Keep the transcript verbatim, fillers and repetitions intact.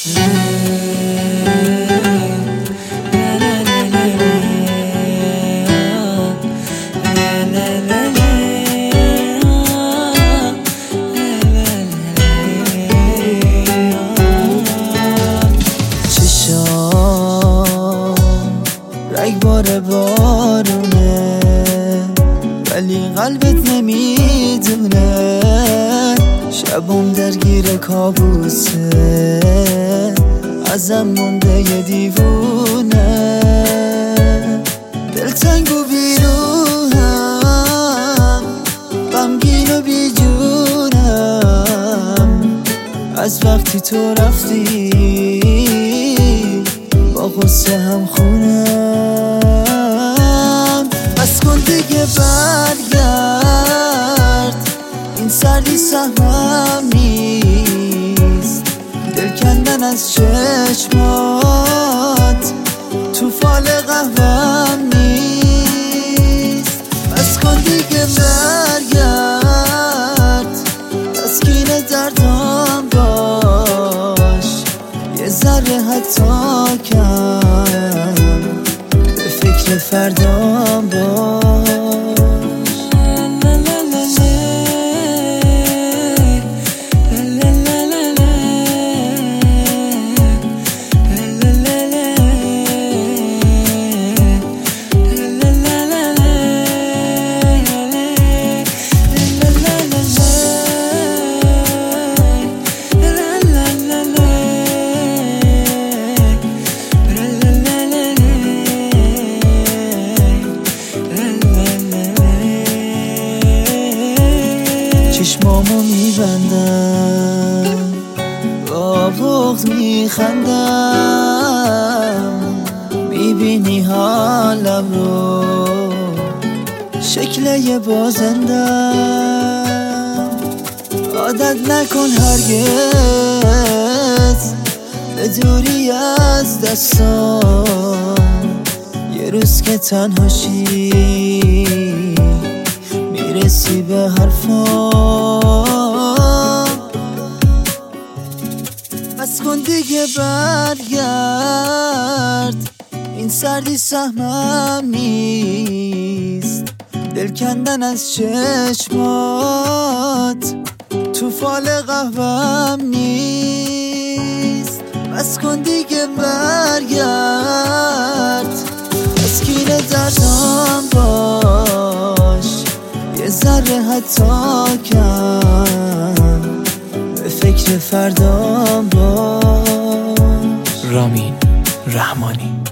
رگبار بارونه ولی قلبت نمیدونه، شبم درگیر کابوسه، ازم مونده یه دیوونه، دلتنگ و بیروحم، غمگین و بیجونم، از وقتی تو رفتی با غصه هم خونم. بس کن دیگه برگرد، این سردی سهمم نیست، دل کندن از چشمات تو فال قهوهم نیست. بس کن دیگه برگرد، تسکین دردام باش، یه ذره حتی کم به فکر فردام باش. چشمامو میبندم، با بغض میخندم، میبینی حالم رو شکل یه بازندم. عادت نکن هرگز به دوری از دستام، یه روز که تنهاشی میرسی به حرفام. بس کن دیگه برگرد، این سردی سهمم نیست، دل کندن از چشمات تو فال قهوهم نیست. بس کن دیگه برگرد، تسکین دردام باش، یه ذره حتی کم به فکر فردام باش. رامین رحمانی.